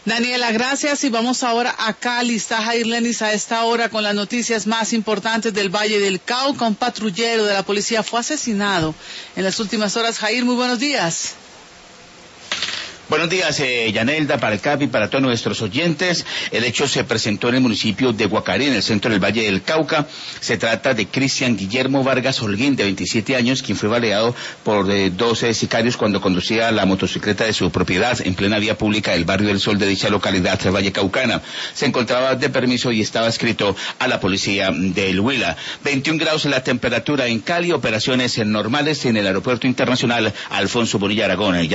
Daniela, gracias, y vamos ahora a Cali. Está Jair Lenis a esta hora con las noticias más importantes del Valle del Cauca. Un patrullero de la policía fue asesinado en las últimas horas. Jair, muy buenos días. Buenos días, Yanelda, para el CAP y para todos nuestros oyentes. El hecho se presentó en el municipio de Guacaré, en el centro del Valle del Cauca. Se trata de Cristian Guillermo Vargas Holguín, de 27 años, quien fue baleado por 12 sicarios cuando conducía la motocicleta de su propiedad en plena vía pública del barrio del Sol de dicha localidad vallecaucana. Se encontraba de permiso y estaba adscrito a la policía del Huila. 21 grados la temperatura en Cali, operaciones normales en el aeropuerto internacional Alfonso Bonilla Aragón.